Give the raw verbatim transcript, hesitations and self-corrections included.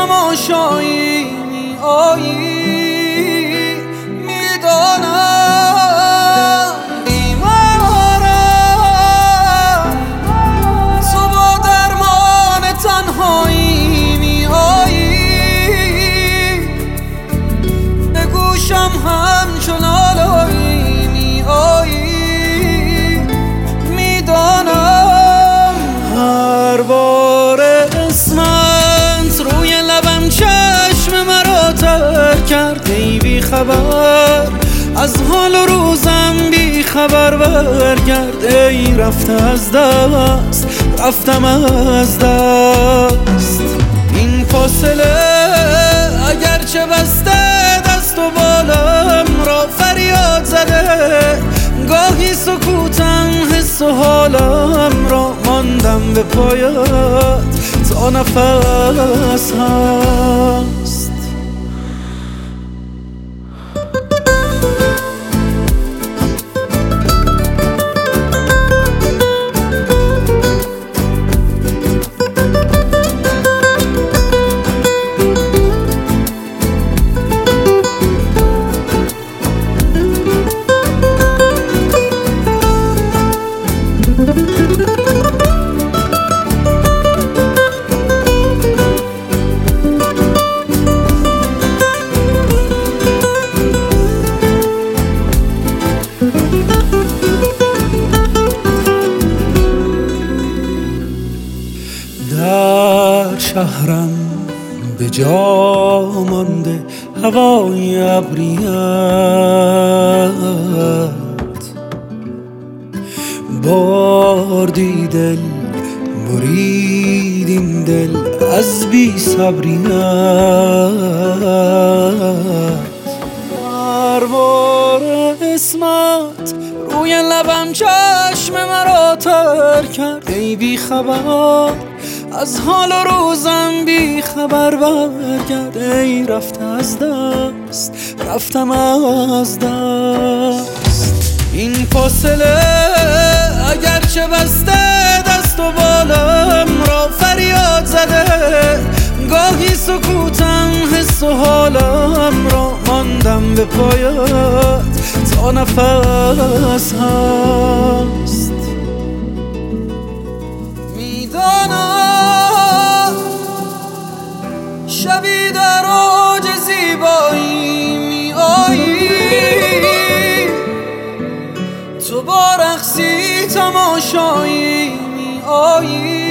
تماشایی می آیی، میدانم بیمارم، تو با درمان تنهایی می آیی، به گوشم همچون آلایی می آیی، میدانم هر بار اسمت روی لبم چشم مرا تر کرد. ای بی خبر از حال و روزم، بی خبر برگرد. ای رفته از دست، رفتم از دست. این فاصله اگرچه بسته دست و بالم را فریاد زده، گاهی سکوتم حس و حالم را ماندم به پایت تا نفس هست. در شهرم به جا مانده هوای ابریت، بردی دل برید این دل از بی صبریت. هر بار اسمت روی لبم چشم مرا تر کرد. ای بی خبر از حال و روزم، بی خبر برگرد. ای رفته از دست، رفتم از دست. این فاصله اگرچه بسته دست و بالم را فریاد زده، گاهی سکوتم حس و حالم را ماندم به پایت تا نفس هست. میدانم شبی در اوج زیبایی می آیی، تو با رقصی تماشایی می آیی،